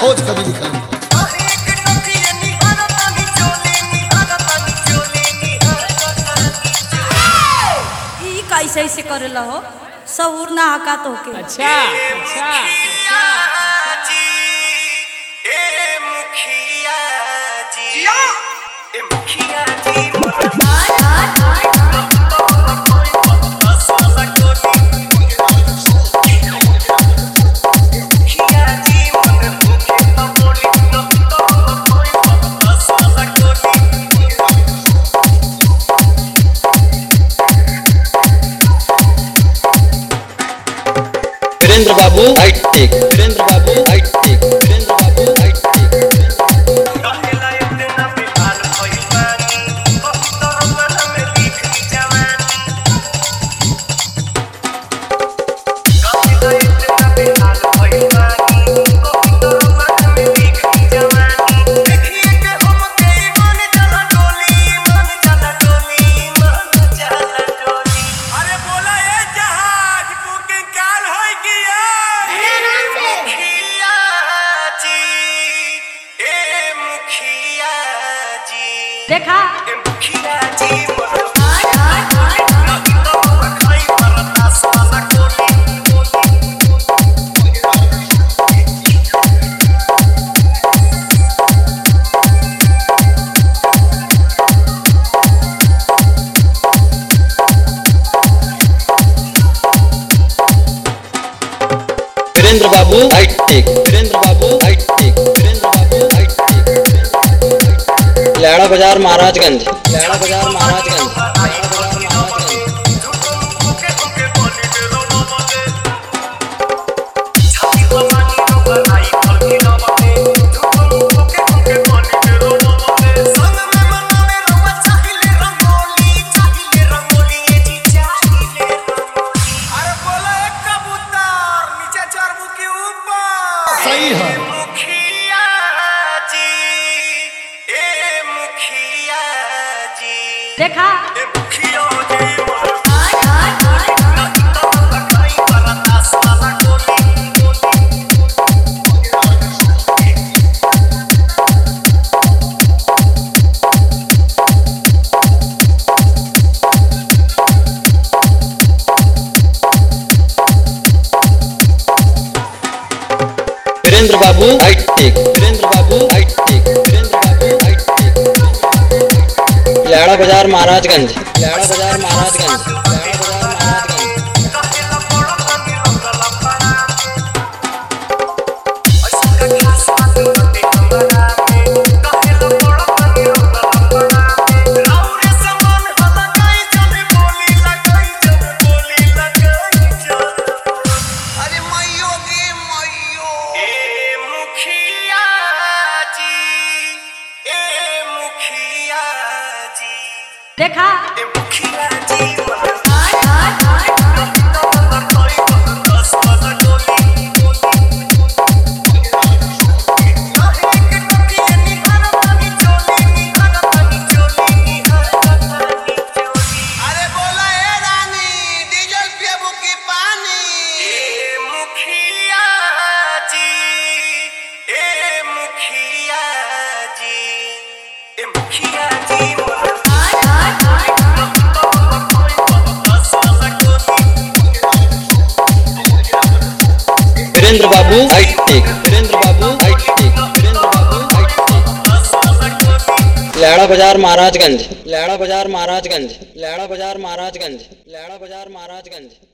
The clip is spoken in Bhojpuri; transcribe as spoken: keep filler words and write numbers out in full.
खोज कभी लिखल कैसे ऐसे करेला हो सबूर ना हका तो के अच्छा अच्छा वीरेंद्र बाबू हाईटेक वीरेंद्र बाबू हाईटेक वीरेंद्र बाबू हाईटेक देखा वीरेंद्र बाबू हाईटेक वीरेंद्र बाबू हाईटेक वीरेंद्र बाबू हाईटेक लैड़ा बाजार महाराजगंज लैड़ा बाजार महाराजगंज लैड़ा बाजार महाराजगंज सही है देखा वीरेंद्र बाबू हाईटेक वीरेंद्र बाबू हाईटेक वीरेंद्र बाबू हाईटेक लैड़ा बाजार महाराजगंज लैड़ा बाजार महाराजगंज लैड़ा बाजार महाराजगंज देखा वीरेंद्र बाबू हाईटेक वीरेंद्र बाबू हाईटेक वीरेंद्र बाबू हाईटेक लैड़ा बाजार महाराजगंज लैड़ा बाजार महाराजगंज लैड़ा बाजार महाराजगंज लैड़ा बाजार महाराजगंज